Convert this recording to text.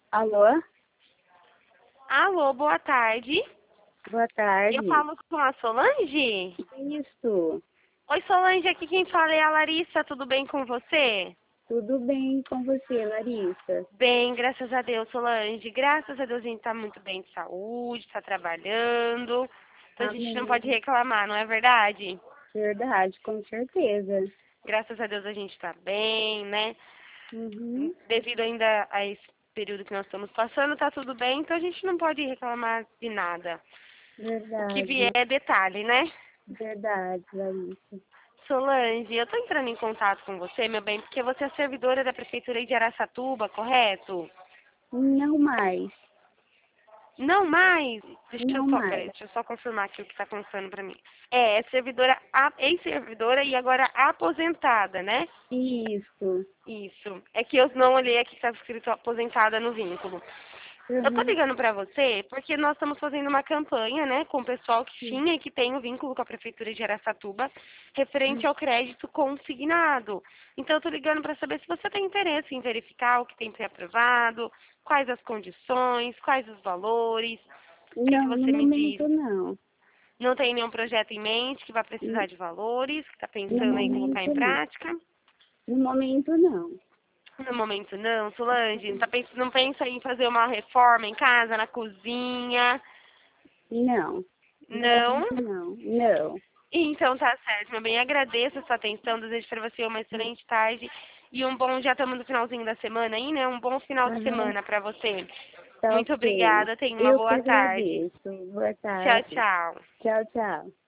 Alô? Alô, boa tarde. Boa tarde. Eu falo com a Solange? Isso. Oi, Solange, aqui quem fala é a Larissa. Tudo bem com você? Tudo bem com você, Larissa? Bem, graças a Deus, Solange. Graças a Deus a gente tá muito bem de saúde, tá trabalhando. Então a gente não Amém. pode reclamar, não é verdade? Verdade, com certeza. Graças a Deus a gente tá bem, né? Uhum. Devido ainda a esse período que nós estamos passando, tá tudo bem, então a gente não pode reclamar de nada. O que vier Verdade. é detalhe, né? Verdade, Larissa. Solange, eu tô entrando em contato com você, meu bem, porque você é servidora da Prefeitura de Araçatuba, correto? Não mais. Não mais. Não Peraí, mais. deixa eu só confirmar aqui o que tá constando pra mim. É servidora, ex-servidora e agora aposentada, né? Isso. Isso. É que eu não olhei aqui que estava escrito aposentada no vínculo. Eu tô Uhum. ligando pra você porque nós estamos fazendo uma campanha, né, com o pessoal que Sim. tinha e que tem o vínculo com a Prefeitura de Araçatuba, referente ao crédito consignado. Então eu tô ligando pra saber se você tem interesse em verificar o que tem pré-aprovado, quais as condições, quais os valores. O que Não, no você me diz? momento não. Não tem nenhum projeto em mente que vai precisar de valores, que está No pensando em colocar em momento não. prática? No momento não. No momento não, Solange. Não pensa em fazer uma reforma em casa, na cozinha? Não. No Não? momento não. Não. Então tá certo, meu bem. Agradeço a sua atenção. Desejo para você uma excelente tarde e um bom. Já estamos no finalzinho da semana aí, né? Um bom final de Aham. semana para você. Tá Muito ok. obrigada. Tenha uma Eu que boa tarde. agradeço. Boa Tchau, tarde. tchau. Tchau, tchau.